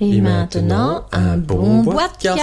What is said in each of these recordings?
Et maintenant, un bon podcast.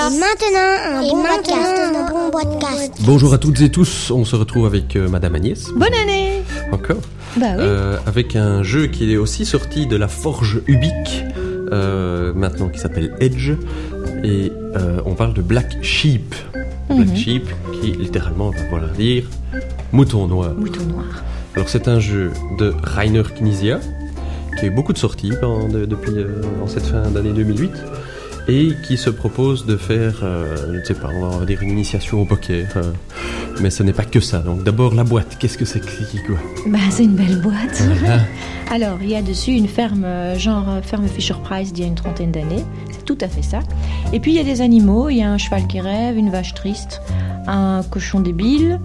Bonjour à toutes et tous, on se retrouve avec Madame Agnès. Bonne année. Encore. Bah oui. Avec un jeu qui est aussi sorti de la forge Ubik, maintenant qui s'appelle Edge. Et on parle de Black Sheep. Black Sheep, qui littéralement va vouloir dire mouton noir. Mouton noir. Alors c'est un jeu de Rainer Knizia, qui a eu beaucoup de sorties depuis en cette fin d'année 2008, et qui se propose de faire, je ne sais pas, on va dire une initiation au poker, mais ce n'est pas que ça. Donc d'abord la boîte, qu'est-ce que c'est quoi? Bah c'est une belle boîte. Alors il y a dessus une ferme, genre ferme Fisher-Price d'il y a une 30aine d'années, c'est tout à fait ça. Et puis il y a des animaux, il y a un cheval qui rêve, une vache triste, un cochon débile,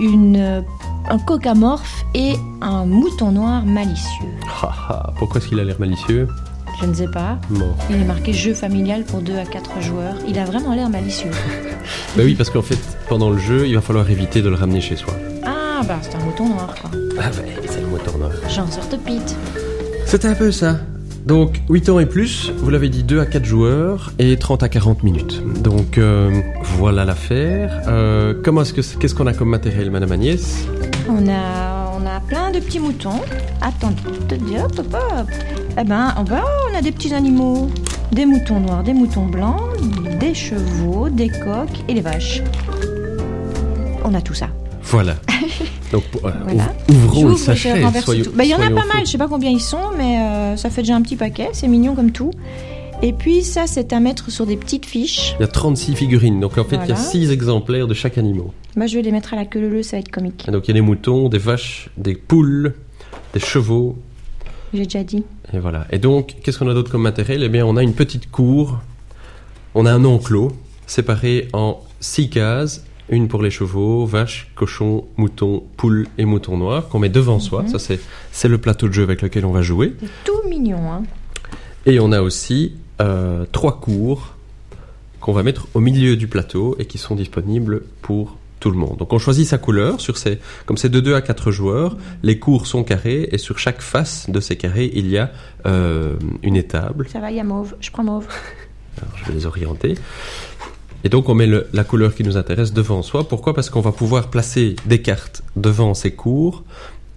un coq amorphe et un mouton noir malicieux. Pourquoi est-ce qu'il a l'air malicieux? Je ne sais pas. Bon. Il est marqué jeu familial pour 2 à 4 joueurs. Il a vraiment l'air malicieux. Bah oui, parce qu'en fait, pendant le jeu, il va falloir éviter de le ramener chez soi. Ah, bah c'est un mouton noir, quoi. Ah ouais, c'est le mouton noir. J'en sorte pite. C'était un peu ça. Donc, 8 ans et plus, vous l'avez dit, 2 à 4 joueurs et 30 à 40 minutes. Donc, voilà l'affaire. Qu'est-ce qu'on a comme matériel, Madame Agnès? On a plein de petits moutons. Attends, hop. Eh ben, on a des petits animaux. Des moutons noirs, des moutons blancs, des chevaux, des coqs et des vaches. On a tout ça. Voilà. Donc, voilà. ouvrons le sachet. Il y en a pas mal, je sais pas combien ils sont, mais ça fait déjà un petit paquet. C'est mignon comme tout. Et puis ça, c'est à mettre sur des petites fiches. Il y a 36 figurines, donc en fait, il y a 6 exemplaires de chaque animal. Bah, je vais les mettre à la queue leu-leu, ça va être comique. Et donc il y a des moutons, des vaches, des poules, des chevaux. J'ai déjà dit. Et voilà. Et donc, qu'est-ce qu'on a d'autre comme matériel? Eh bien, on a une petite cour. On a un enclos séparé en 6 cases. Une pour les chevaux, vaches, cochons, moutons, poules et moutons noirs qu'on met devant soi. Ça, c'est le plateau de jeu avec lequel on va jouer. C'est tout mignon, hein. Et on a aussi 3 cours qu'on va mettre au milieu du plateau et qui sont disponibles pour tout le monde. Donc on choisit sa couleur, comme c'est de 2 à 4 joueurs, les cours sont carrés et sur chaque face de ces carrés, il y a une étable. Ça va, il y a mauve, je prends mauve. Alors je vais les orienter. Et donc on met la couleur qui nous intéresse devant soi. Pourquoi? Parce qu'on va pouvoir placer des cartes devant ces cours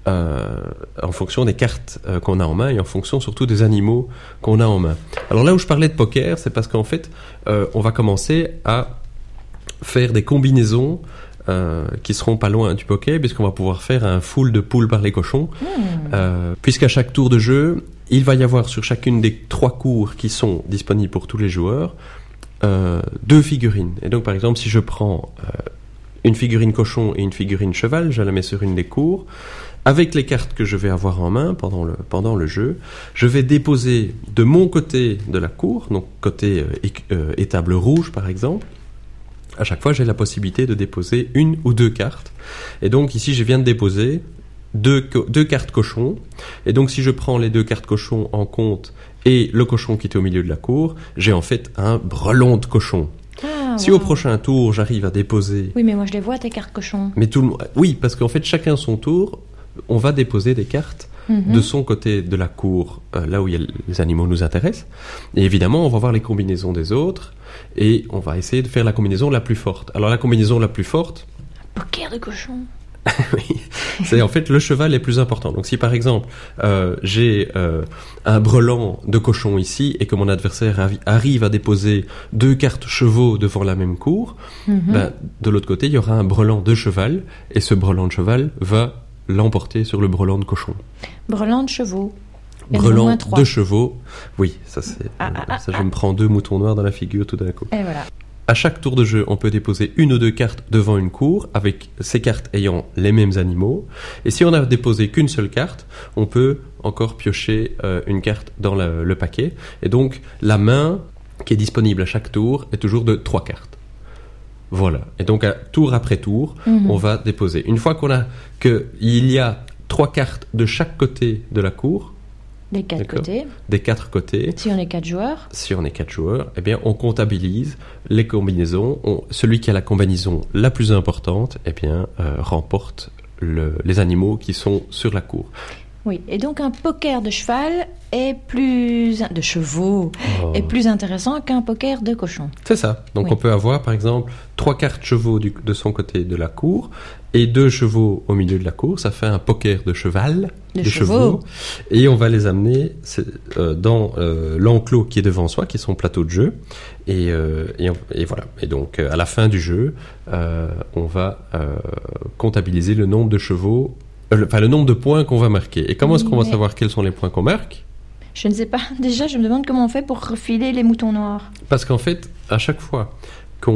en fonction des cartes qu'on a en main et en fonction surtout des animaux qu'on a en main. Alors là où je parlais de poker, c'est parce qu'en fait, on va commencer à faire des combinaisons qui seront pas loin du poker, puisqu'on va pouvoir faire un full de poules par les cochons. Puisqu'à chaque tour de jeu, il va y avoir sur chacune des 3 cours qui sont disponibles pour tous les joueurs, 2 figurines. Et donc par exemple, si je prends une figurine cochon et une figurine cheval, je la mets sur une des cours. Avec les cartes que je vais avoir en main pendant le jeu, je vais déposer de mon côté de la cour, donc côté étable rouge par exemple. À chaque fois, j'ai la possibilité de déposer 1 ou 2 cartes. Et donc ici, je viens de déposer 2 cartes cochons. Et donc si je prends les 2 cartes cochons en compte et le cochon qui est au milieu de la cour, j'ai en fait un brelon de cochon. Si au prochain tour, j'arrive à déposer... Oui, mais moi je les vois, tes cartes cochons. Mais oui, parce qu'en fait, chacun son tour, on va déposer des cartes de son côté de la cour, là où les animaux nous intéressent. Et évidemment, on va voir les combinaisons des autres et on va essayer de faire la combinaison la plus forte. Alors la combinaison la plus forte... Poker de cochon. Oui, c'est en fait le cheval est plus important. Donc si par exemple j'ai un brelan de cochon ici et que mon adversaire arrive à déposer 2 cartes chevaux devant la même cour, de l'autre côté il y aura un brelan de cheval et ce brelan de cheval va l'emporter sur le brelan de cochon. Brelan de chevaux. Brelan de chevaux. Oui, ça c'est je me prends 2 moutons noirs dans la figure tout d'un coup. Et voilà. À chaque tour de jeu, on peut déposer 1 ou 2 cartes devant une cour, avec ces cartes ayant les mêmes animaux. Et si on n'a déposé qu'une seule carte, on peut encore piocher une carte dans le paquet. Et donc, la main qui est disponible à chaque tour est toujours de 3 cartes. Voilà. Et donc, tour après tour, on va déposer. Une fois qu'il y a 3 cartes de chaque côté de la cour, des 4 côtés. Des 4 côtés. Si on est 4 joueurs. Si on est 4 joueurs, eh bien, on comptabilise les combinaisons. Celui qui a la combinaison la plus importante, eh bien, remporte les animaux qui sont sur la cour. Oui, et donc un poker de cheval est plus intéressant qu'un poker de cochon. C'est ça. Donc Oui. on peut avoir par exemple 3 cartes chevaux de son côté de la cour et 2 chevaux au milieu de la cour. Ça fait un poker de cheval, De chevaux. Et on va les amener dans l'enclos qui est devant soi, qui est son plateau de jeu. Et voilà. Et donc à la fin du jeu, on va comptabiliser le nombre de chevaux, le nombre de points qu'on va marquer. Et comment est-ce qu'on va savoir quels sont les points qu'on marque ? Je ne sais pas. Déjà, je me demande comment on fait pour refiler les moutons noirs. Parce qu'en fait, à chaque fois qu'il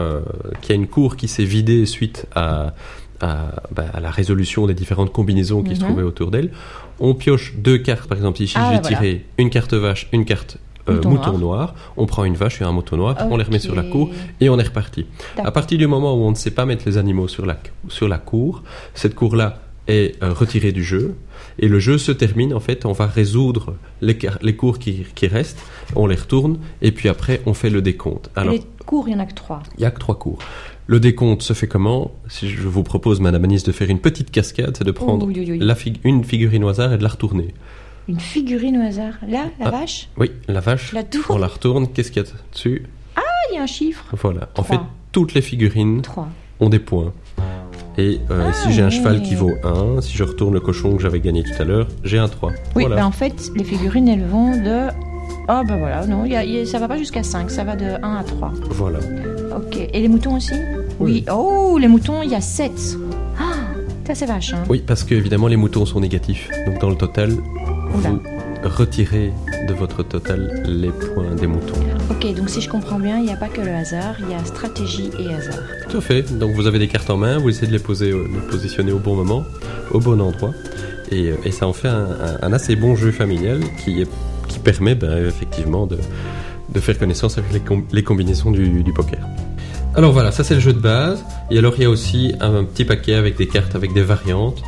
y a une cour qui s'est vidée suite à la résolution des différentes combinaisons qui se trouvaient autour d'elle, on pioche 2 cartes. Par exemple, ici, j'ai tiré une carte vache, une carte mouton noir. On prend une vache et un mouton noir, on les remet sur la cour et on est reparti. À partir du moment où on ne sait pas mettre les animaux sur la cour, cette cour-là est retirée du jeu. Et le jeu se termine, en fait, on va résoudre les cours qui restent, on les retourne, et puis après, on fait le décompte. Alors, les cours, il n'y en a que 3. Il n'y a que 3 cours. Le décompte se fait comment ? Si je vous propose, Madame Anis, de faire une petite cascade, c'est de prendre une figurine au hasard et de la retourner. Une figurine au hasard. Là, la vache ? Oui, la vache, on la retourne. Qu'est-ce qu'il y a dessus ? Ah, il y a un chiffre. Voilà. 3. En fait, toutes les figurines 3. ont des points. Et si j'ai un cheval qui vaut 1, si je retourne le cochon que j'avais gagné tout à l'heure, j'ai un 3. Oui, voilà. en fait, les figurines, elles vont de... Ah, voilà, non, ça va pas jusqu'à 5, ça va de 1 à 3. Voilà. Ok, et les moutons aussi ? Oui. Oh, les moutons, il y a 7. Ah, ça c'est vache, hein. Oui, parce que évidemment les moutons sont négatifs. Donc dans le total, vous retirez de votre total les points des moutons. Ok, donc si je comprends bien, il n'y a pas que le hasard, il y a stratégie et hasard. Tout à fait. Donc vous avez des cartes en main, vous essayez de les positionner au bon moment, au bon endroit. Et ça en fait un assez bon jeu familial qui permet effectivement de faire connaissance avec les combinaisons du poker. Alors voilà, ça c'est le jeu de base. Et alors il y a aussi un petit paquet avec des cartes avec des variantes.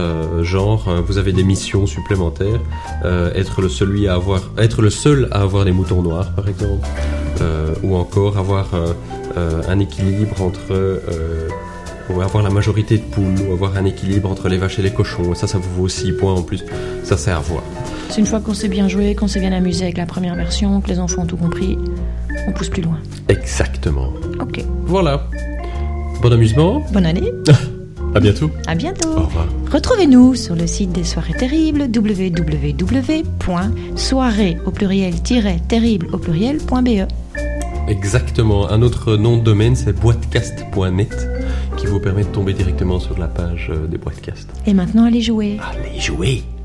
Vous avez des missions supplémentaires. Être le seul à avoir des moutons noirs, par exemple. Ou encore avoir un équilibre entre... ou avoir la majorité de poules, ou avoir un équilibre entre les vaches et les cochons. Et ça vous vaut 6 points en plus. Ça, c'est à voir. C'est une fois qu'on s'est bien joué, qu'on s'est bien amusé avec la première version, que les enfants ont tout compris, on pousse plus loin. Exactement. Ok. Voilà. Bon amusement. Bonne année. À bientôt. À bientôt. Au revoir. Retrouvez-nous sur le site des Soirées Terribles, www.soirées au pluriel-terrible au pluriel.be. Exactement. Un autre nom de domaine, c'est boitcast.net, qui vous permet de tomber directement sur la page des boitcasts. Et maintenant, allez jouer. Allez jouer.